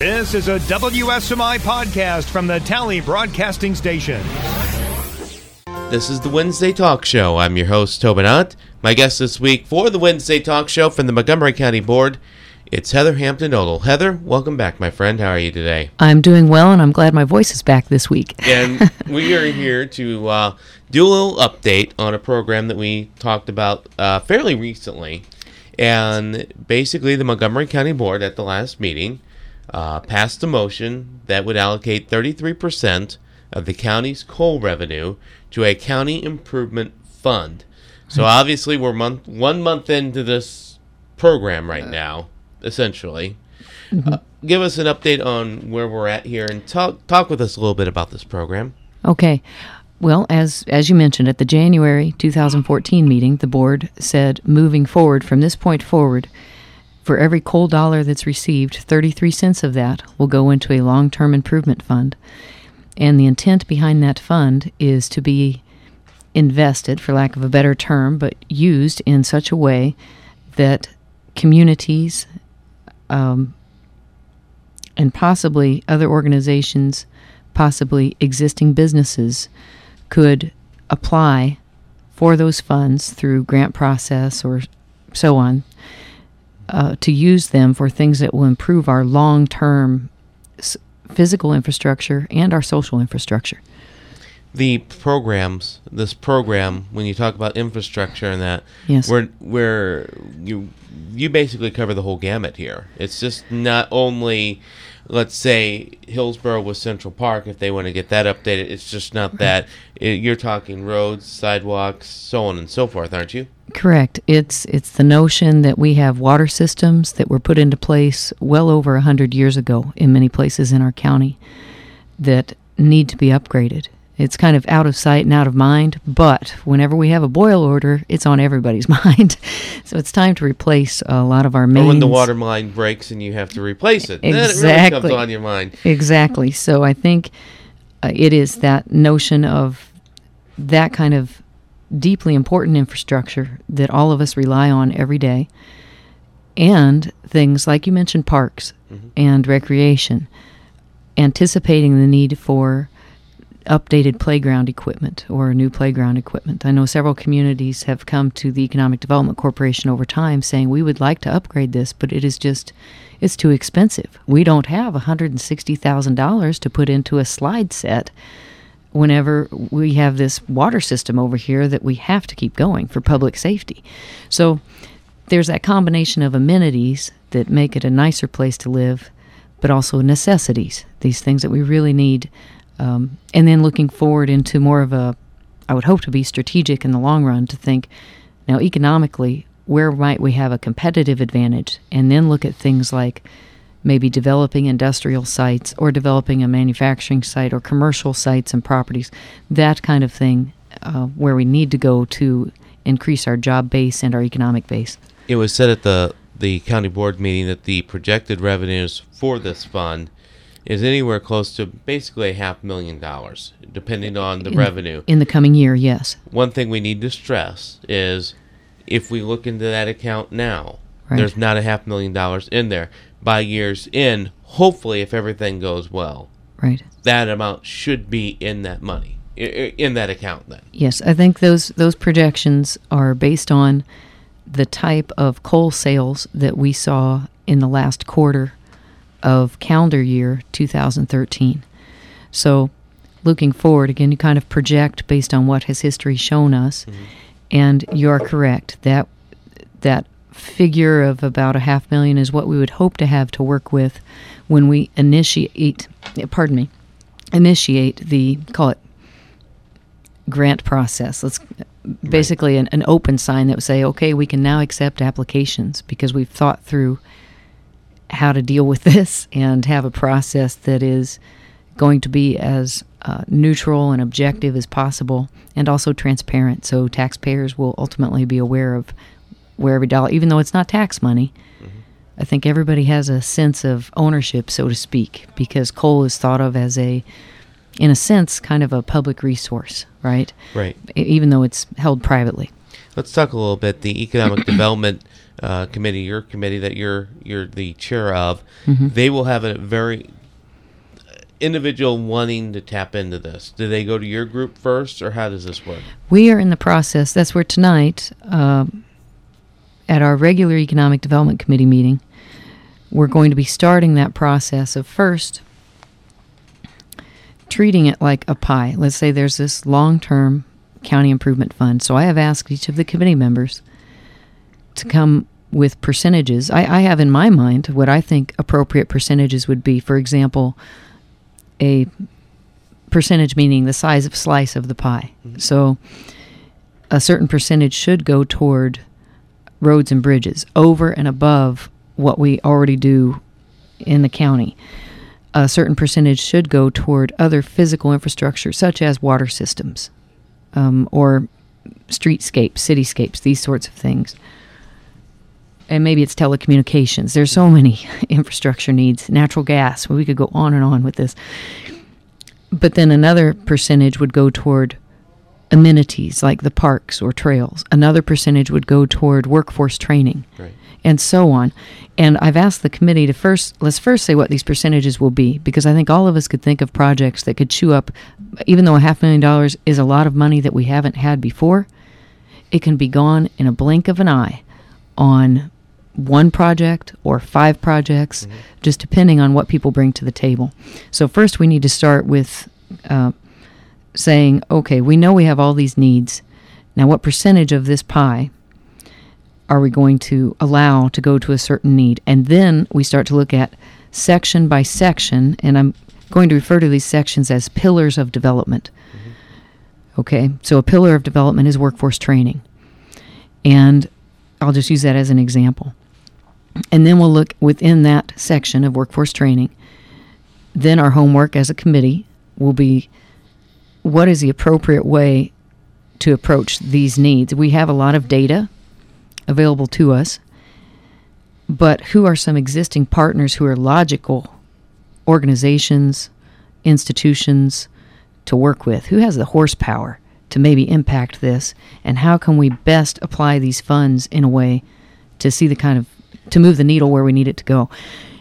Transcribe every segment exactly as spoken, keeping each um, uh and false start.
This is a W S M I podcast from the Tally Broadcasting Station. This is the Wednesday Talk Show. I'm your host, Tobin Ott. My guest this week for the Wednesday Talk Show from the Montgomery County Board, it's Heather Hampton Odle. Heather, welcome back, my friend. How are you today? I'm doing well, and I'm glad my voice is back this week. And we are here to uh, do a little update on a program that we talked about uh, fairly recently. And basically, the Montgomery County Board at the last meeting uh, passed a motion that would allocate thirty-three percent of the county's coal revenue to a county improvement fund. So obviously, we're month one month into this program right now. Essentially, mm-hmm. uh, give us an update on where we're at here and talk talk with us a little bit about this program. Okay. Well, as as you mentioned, at the January two thousand fourteen meeting, the board said moving forward, from this point forward, for every coal dollar that's received, thirty-three cents of that will go into a long-term improvement fund. And the intent behind that fund is to be invested, for lack of a better term, but used in such a way that communities Um, and possibly other organizations, possibly existing businesses, could apply for those funds through grant process or so on, uh, to use them for things that will improve our long-term s- physical infrastructure and our social infrastructure. The programs, this program, when you talk about infrastructure and that, yes. where where you you basically cover the whole gamut here. It's just not only, let's say, Hillsborough with Central Park, if they want to get that updated. It's just not that. It, you're talking roads, sidewalks, so on and so forth, aren't you? Correct. It's it's the notion that we have water systems that were put into place well over one hundred years ago in many places in our county that need to be upgraded. It's kind of out of sight and out of mind, but whenever we have a boil order, it's on everybody's mind. So it's time to replace a lot of our mains. Or when the water line breaks and you have to replace it. Exactly. Then it really comes on your mind. Exactly. So I think uh, it is that notion of that kind of deeply important infrastructure that all of us rely on every day, and things like you mentioned, parks mm-hmm. and recreation, anticipating the need for updated playground equipment or new playground equipment. I know several communities have come to the Economic Development Corporation over time saying we would like to upgrade this, but it is just, it's too expensive. We don't have one hundred sixty thousand dollars to put into a slide set whenever we have this water system over here that we have to keep going for public safety. So there's that combination of amenities that make it a nicer place to live, but also necessities, these things that we really need. Um, and then looking forward into more of a, I would hope to be strategic in the long run, to think, now economically, where might we have a competitive advantage? And then look at things like maybe developing industrial sites or developing a manufacturing site or commercial sites and properties, that kind of thing, uh, where we need to go to increase our job base and our economic base. It was said at the, the county board meeting that the projected revenues for this fund is anywhere close to basically a half million dollars, depending on the in, revenue. In the coming year, yes. One thing we need to stress is if we look into that account now, right. there's not a half million dollars in there. By years in, hopefully, if everything goes well, right, that amount should be in that money, in that account then. Yes, I think those, those projections are based on the type of coal sales that we saw in the last quarter of calendar year two thousand thirteen. So looking forward, again, you kind of project based on what has history shown us, mm-hmm. and you're correct. That that figure of about a half million is what we would hope to have to work with when we initiate, pardon me, initiate the, call it, grant process. Let's basically an, an open sign that would say, okay, we can now accept applications because we've thought through how to deal with this and have a process that is going to be as uh, neutral and objective as possible, and also transparent, so taxpayers will ultimately be aware of where every dollar, even though it's not tax money, mm-hmm. I think everybody has a sense of ownership, so to speak, because coal is thought of as a, in a sense, kind of a public resource, right? Right. Even though it's held privately. Let's talk a little bit. The Economic Development uh, committee, your committee that you're you're the chair of, Mm-hmm. they will have a very individual wanting to tap into this. Do they go to your group first, or how does this work? We are in the process. That's where tonight, uh, at our regular Economic Development Committee meeting, we're going to be starting that process of first treating it like a pie. Let's say there's this long-term county improvement fund. So I have asked each of the committee members to come with percentages. I, I have in my mind what I think appropriate percentages would be. For example, a percentage meaning the size of slice of the pie. Mm-hmm. So a certain percentage should go toward roads and bridges over and above what we already do in the county. A certain percentage should go toward other physical infrastructure, such as water systems, um, or streetscapes, cityscapes, these sorts of things. And maybe it's telecommunications. There's so many infrastructure needs. Natural gas. Well, we could go on and on with this. But then another percentage would go toward amenities like the parks or trails. Another percentage would go toward workforce training. Right. And so on. And I've asked the committee to first, let's first say what these percentages will be, because I think all of us could think of projects that could chew up, even though a half million dollars is a lot of money that we haven't had before, it can be gone in a blink of an eye on one project or five projects, mm-hmm. just depending on what people bring to the table. So first we need to start with uh, saying, okay, we know we have all these needs. Now what percentage of this pie are we going to allow to go to a certain need? And then we start to look at section by section, and I'm going to refer to these sections as pillars of development. Mm-hmm. Okay, so a pillar of development is workforce training. And I'll just use that as an example. And then we'll look within that section of workforce training. Then our homework as a committee will be, what is the appropriate way to approach these needs? We have a lot of data available to us, but who are some existing partners who are logical organizations, institutions to work with? Who has the horsepower to maybe impact this? And how can we best apply these funds in a way to see the kind of, to move the needle where we need it to go?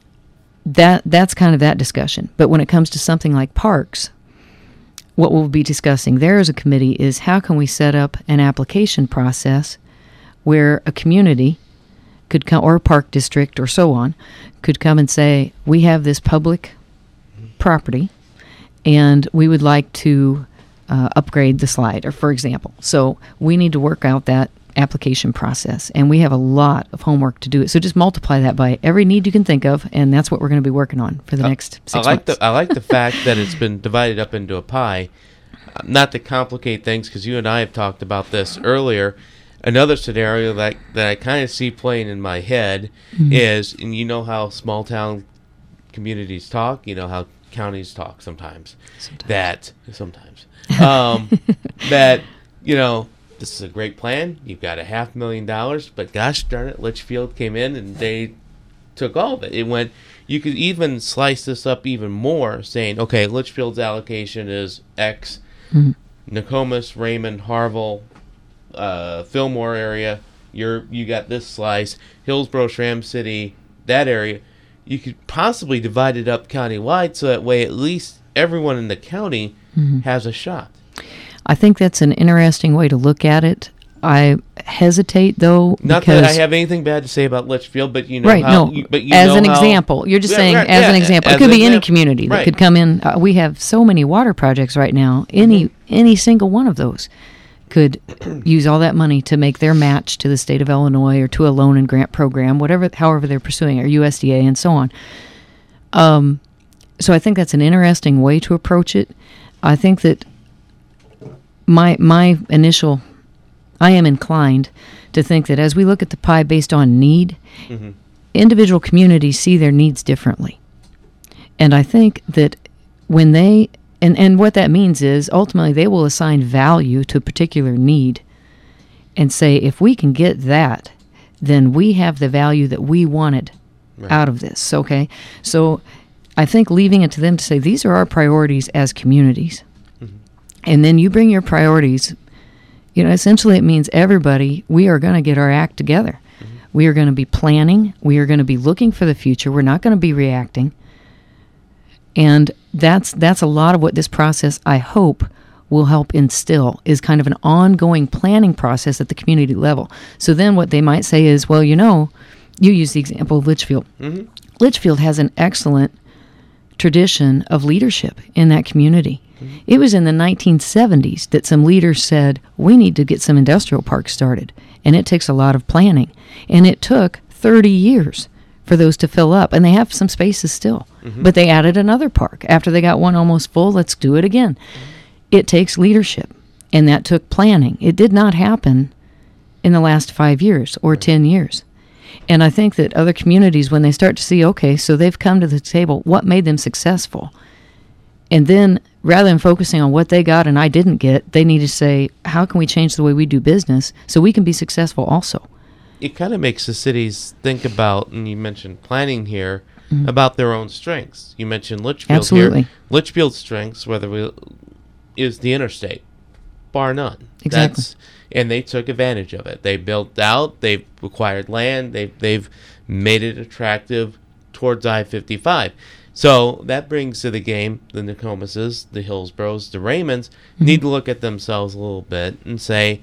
That that's kind of that discussion. But when it comes to something like parks, what we'll be discussing there as a committee is how can we set up an application process where a community could come, or a park district or so on, could come and say, we have this public property and we would like to uh, upgrade the slide, or for example. So we need to work out that application process, and we have a lot of homework to do it. So just multiply that by every need you can think of, and that's what we're going to be working on for the uh, next six I like months. The, I like the fact that it's been divided up into a pie. Uh, not to complicate things, because you and I have talked about this earlier. Another scenario that that I kind of see playing in my head mm-hmm. is, and you know how small town communities talk, you know how counties talk sometimes. Sometimes. That sometimes um, that you know this is a great plan. You've got a half million dollars, but gosh darn it, Litchfield came in and they took all of it. It went. You could even slice this up even more, saying, okay, Litchfield's allocation is X. Mm-hmm. Nokomis, Raymond, Harville, Uh, Fillmore area, you're you got this slice. Hillsborough, Shram City, that area, you could possibly divide it up countywide, so that way at least everyone in the county mm-hmm. has a shot. I think that's an interesting way to look at it. I hesitate though. Not that I have anything bad to say about Litchfield, but you know, right? how, No, you, but you as know an how, example, you're just yeah, saying right, as yeah, an example. As it could be example. any community that right. could come in. Uh, we have so many water projects right now. Any mm-hmm. any single one of those could use all that money to make their match to the state of Illinois or to a loan and grant program, whatever, however they're pursuing, or U S D A and so on. Um, so I think that's an interesting way to approach it. I think that my my initial, I am inclined to think that as we look at the pie based on need, mm-hmm. individual communities see their needs differently. And I think that when they And and what that means is, ultimately, they will assign value to a particular need and say, if we can get that, then we have the value that we wanted right. out of this, okay? So I think leaving it to them to say, these are our priorities as communities. Mm-hmm. And then you bring your priorities, you know, essentially it means everybody, we are going to get our act together. Mm-hmm. We are going to be planning. We are going to be looking for the future. We're not going to be reacting. And that's that's a lot of what this process, I hope, will help instill, is kind of an ongoing planning process at the community level. So then what they might say is, well, you know, you use the example of Litchfield. Mm-hmm. Litchfield has an excellent tradition of leadership in that community. Mm-hmm. It was in the nineteen seventies that some leaders said, we need to get some industrial parks started. And it takes a lot of planning. And it took thirty years for those to fill up. And they have some spaces still. Mm-hmm. But they added another park. After they got one almost full, let's do it again. Mm-hmm. It takes leadership. And that took planning. It did not happen in the last five years or right. ten years. And I think that other communities, when they start to see, okay, so they've come to the table, what made them successful? And then rather than focusing on what they got and I didn't get, they need to say, how can we change the way we do business so we can be successful also? It kind of makes the cities think about, and you mentioned planning here, mm-hmm. about their own strengths. You mentioned Litchfield Absolutely. here. Litchfield's strengths, whether we, is the interstate, bar none. Exactly. That's, and they took advantage of it. They built out, they've acquired land, they've, they've made it attractive towards I fifty-five. So that brings to the game the Nokomises, the Hillsboroughs, the Raymonds mm-hmm. need to look at themselves a little bit and say,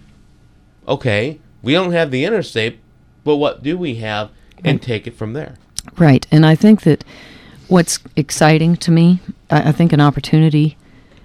okay, we don't have the interstate, but what do we have, and right. take it from there. Right. And I think that what's exciting to me, I, I think an opportunity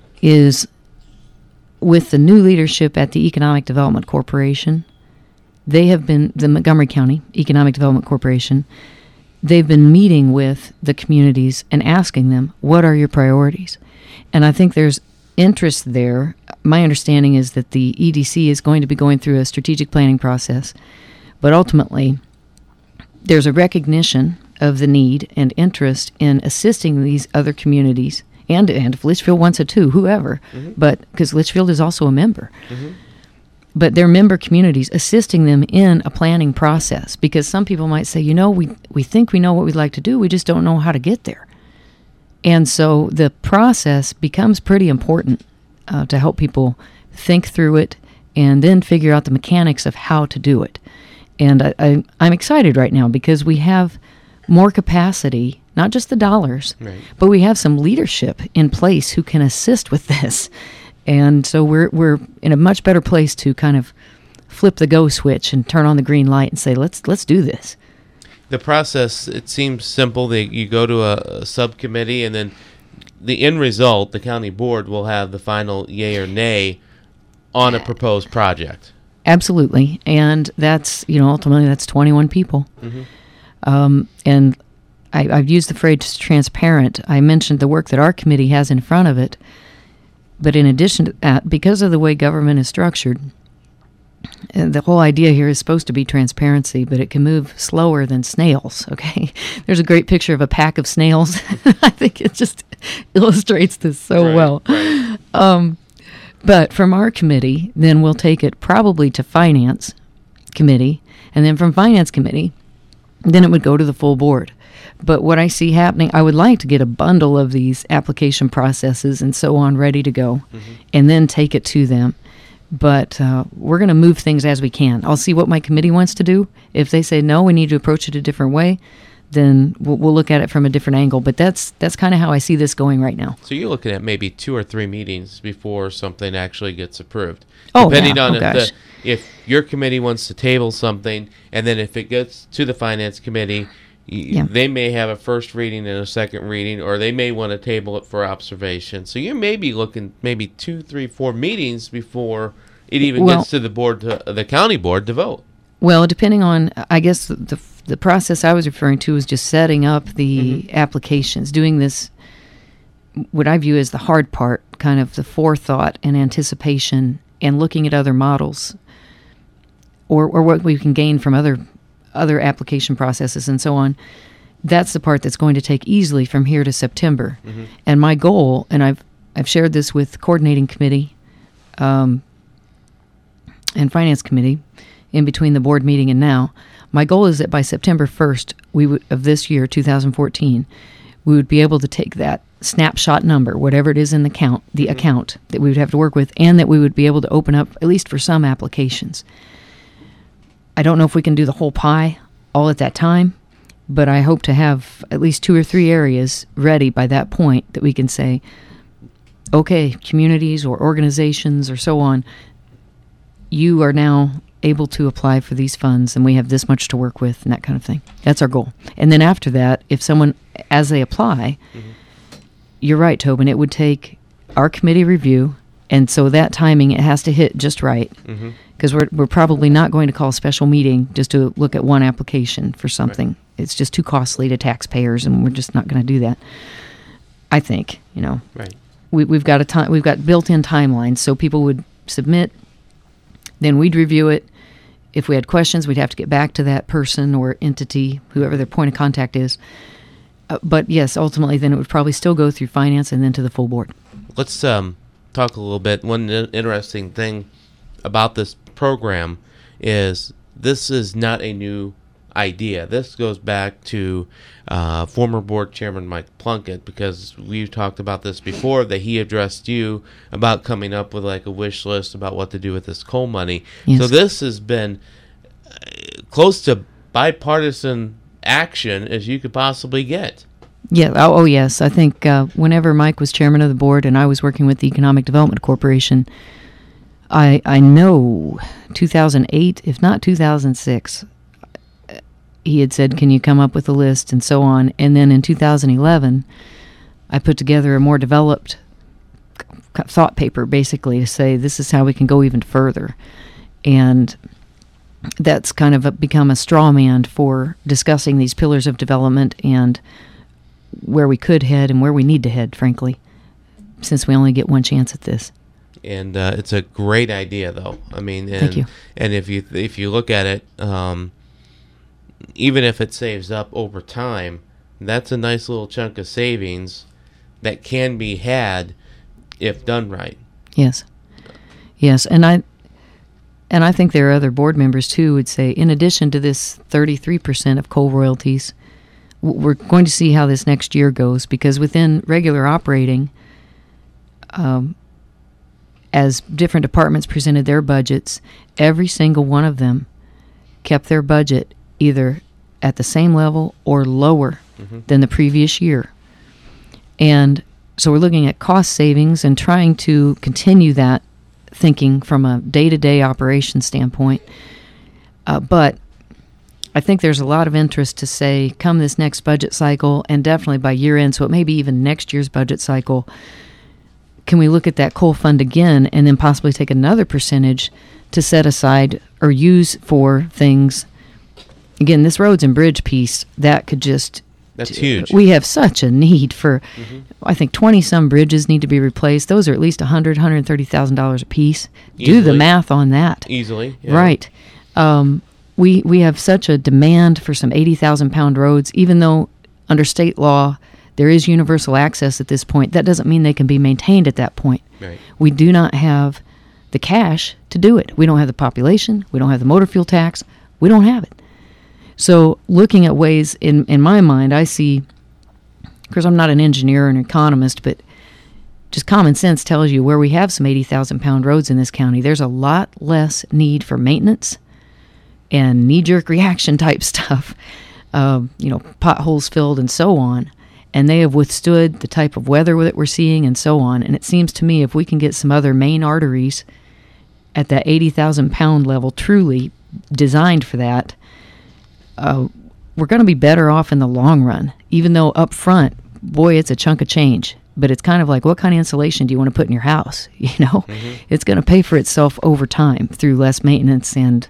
is with the new leadership at the Economic Development Corporation. They have been, the Montgomery County Economic Development Corporation, they've been meeting with the communities and asking them, what are your priorities? And I think there's interest there. My understanding is that the E D C is going to be going through a strategic planning process, but ultimately there's a recognition of the need and interest in assisting these other communities, and, and if Litchfield wants it too, whoever, mm-hmm. but because Litchfield is also a member. Mm-hmm. But their member communities, assisting them in a planning process, because some people might say, you know, we we think we know what we'd like to do, we just don't know how to get there. And so the process becomes pretty important uh, to help people think through it and then figure out the mechanics of how to do it. And I, I, I'm excited right now because we have more capacity, not just the dollars, right. but we have some leadership in place who can assist with this. And so we're we're in a much better place to kind of flip the go switch and turn on the green light and say, let's let's do this. The process, it seems simple. They, you go to a, a subcommittee, and then the end result, the county board will have the final yay or nay on a proposed project. Absolutely. And that's, you know, ultimately that's twenty-one people. Mm-hmm. Um, and I, I've used the phrase transparent. I mentioned the work that our committee has in front of it. But in addition to that, because of the way government is structured, the whole idea here is supposed to be transparency, but it can move slower than snails, okay? There's a great picture of a pack of snails. I think it just illustrates this so right, well. Right. Um, but from our committee, then we'll take it probably to Finance Committee, and then from Finance Committee, then it would go to the full board. But what I see happening, I would like to get a bundle of these application processes and so on ready to go, mm-hmm. and then take it to them. But uh, we're going to move things as we can. I'll see what my committee wants to do. If they say, no, we need to approach it a different way, then we'll, we'll look at it from a different angle. But that's that's kind of how I see this going right now. So you're looking at maybe two or three meetings before something actually gets approved. Oh, Depending yeah. on oh, if, gosh. the, if your committee wants to table something, and then if it gets to the Finance Committee, yeah. they may have a first reading and a second reading, or they may want to table it for observation. So you may be looking maybe two, three, four meetings before it even well, gets to the board, to, the county board, to vote. Well, depending on, I guess the the process I was referring to is just setting up the mm-hmm. applications, doing this, what I view as the hard part, kind of the forethought and anticipation, and looking at other models, or or what we can gain from other other application processes and so on. That's the part that's going to take easily from here to September. Mm-hmm. And my goal, and I've I've shared this with coordinating committee um, and finance committee in between the board meeting and now, my goal is that by September first we would, of this year, two thousand fourteen, we would be able to take that snapshot number, whatever it is in the count, the mm-hmm. account that we would have to work with, and that we would be able to open up, at least for some applications. I don't know if we can do the whole pie all at that time, but I hope to have at least two or three areas ready by that point that we can say, okay, communities or organizations or so on, you are now able to apply for these funds and we have this much to work with and that kind of thing. That's our goal. And then after that, if someone, as they apply, mm-hmm. you're right, Tobin, it would take our committee review, and so that timing, it has to hit just right, because mm-hmm. we're, we're probably not going to call a special meeting just to look at one application for something. Right. It's just too costly to taxpayers, and we're just not going to do that, I think, you know. Right. We, we've got a time, we've got built-in timelines, so people would submit, then we'd review it. If we had questions, we'd have to get back to that person or entity, whoever their point of contact is. Uh, but yes, ultimately, then it would probably still go through finance and then to the full board. Let's um, talk a little bit. One interesting thing about this program is this is not a new idea. This goes back to uh, former board chairman Mike Plunkett, because we've talked about this before, that he addressed you about coming up with like a wish list about what to do with this coal money. Yes. So this has been close to bipartisan action as you could possibly get. Yeah. Oh, oh yes. I think uh, whenever Mike was chairman of the board and I was working with the Economic Development Corporation, I I know two thousand eight, if not two thousand six, he had said, can you come up with a list and so on. And then in two thousand eleven, I put together a more developed thought paper, basically, to say this is how we can go even further. And that's kind of a, become a straw man for discussing these pillars of development and where we could head and where we need to head, frankly, since we only get one chance at this. And uh, it's a great idea, though. I mean, and, Thank you. And if you if you look at it, um, even if it saves up over time, that's a nice little chunk of savings that can be had if done right. Yes, yes, and I and I think there are other board members too who would say, in addition to this thirty-three percent of coal royalties, we're going to see how this next year goes, because within regular operating, um, as different departments presented their budgets, every single one of them kept their budget either at the same level or lower mm-hmm. than the previous year. And so we're looking at cost savings and trying to continue that thinking from a day-to-day operation standpoint. Uh, but I think there's a lot of interest to say, come this next budget cycle, and definitely by year end, so it may be even next year's budget cycle, can we look at that coal fund again and then possibly take another percentage to set aside or use for things. Again, this roads and bridge piece, that could just... That's huge. We have such a need for, mm-hmm. I think twenty-some bridges need to be replaced. Those are at least one hundred thousand dollars, one hundred thirty thousand dollars a piece. Easily. Do the math on that. Easily. Yeah. Right. Um, we, we have such a demand for some eighty thousand pound roads, even though under state law there is universal access at this point. That doesn't mean they can be maintained at that point. Right. We do not have the cash to do it. We don't have the population. We don't have the motor fuel tax. We don't have it. So looking at ways, in, in my mind, I see, because I'm not an engineer or an economist, but just common sense tells you where we have some eighty thousand pound roads in this county, there's a lot less need for maintenance and knee-jerk reaction type stuff, uh, you know, potholes filled and so on. And they have withstood the type of weather that we're seeing and so on. And it seems to me if we can get some other main arteries at that eighty thousand pound level truly designed for that, uh, we're going to be better off in the long run. Even though up front, boy, it's a chunk of change. But it's kind of like, what kind of insulation do you want to put in your house? You know, mm-hmm. It's going to pay for itself over time through less maintenance and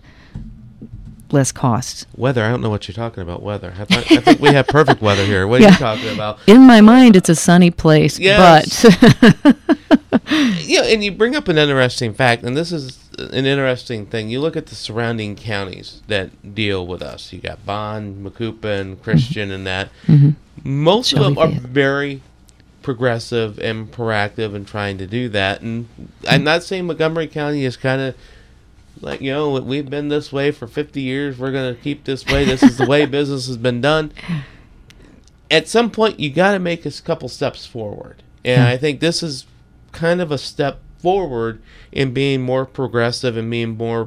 less costs. Weather, I don't know what you're talking about, weather. I, th- I think we have perfect weather here. What are yeah. you talking about? In my mind, it's a sunny place, yes. but... Yeah, and you bring up an interesting fact, and this is an interesting thing. You look at the surrounding counties that deal with us. You got Bond, Macoupin, Christian, mm-hmm. and that. Mm-hmm. Most Shelby of them are Fayette. Very progressive and proactive in trying to do that. And mm-hmm. I'm not saying Montgomery County is kind of like, you know, we've been this way for fifty years. We're going to keep this way. This is the way business has been done. At some point, you got to make a couple steps forward. And I think this is kind of a step forward in being more progressive and being more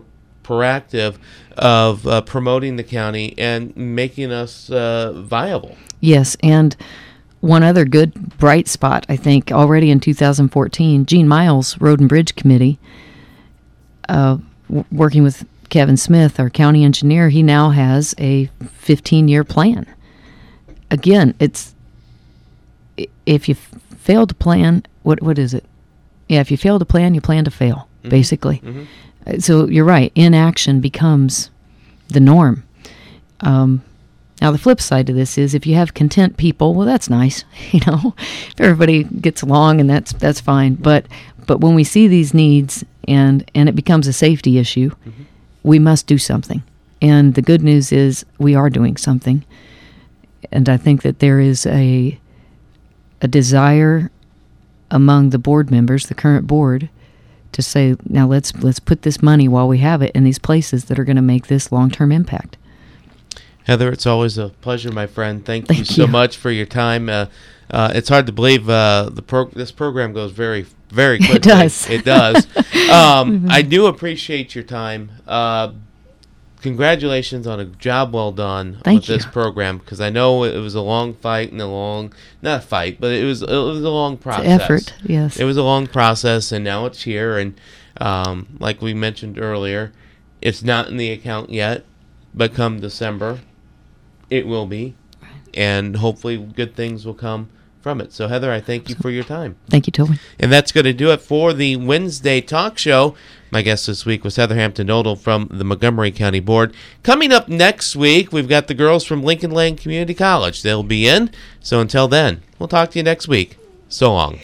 proactive of uh, promoting the county and making us uh, viable. Yes, and one other good bright spot, I think, already in two thousand fourteen, Gene Miles, Road and Bridge Committee, uh, w- working with Kevin Smith, our county engineer, he now has a fifteen-year plan. Again, it's if you f- fail to plan, what what is it? Yeah, if you fail to plan, you plan to fail, mm-hmm. basically. Mm-hmm. So you're right. Inaction becomes the norm. Um, now, the flip side to this is if you have content people, well, that's nice. You know, if everybody gets along, and that's that's fine. But but when we see these needs and and it becomes a safety issue, mm-hmm. we must do something. And the good news is we are doing something. And I think that there is a a desire among the board members, the current board, to say, now let's let's put this money while we have it in these places that are going to make this long-term impact. Heather, it's always a pleasure, my friend. Thank, Thank you you so much for your time. Uh, uh, it's hard to believe uh, the pro- this program goes very, very quickly. It does. It does. um, I do appreciate your time. Uh, congratulations on a job well done Thank with this you. program, because I know it was a long fight and a long, not a fight, but it was it was a long process. It's effort, yes. It was a long process, and now it's here. And um, like we mentioned earlier, it's not in the account yet, but come December, it will be, and hopefully good things will come from it. So, Heather, I thank you for your time. Thank you, Toby. And that's going to do it for the Wednesday talk show. My guest this week was Heather Hampton-Odle from the Montgomery County Board. Coming up next week, we've got the girls from Lincoln Land Community College. They'll be in. So until then, we'll talk to you next week. So long.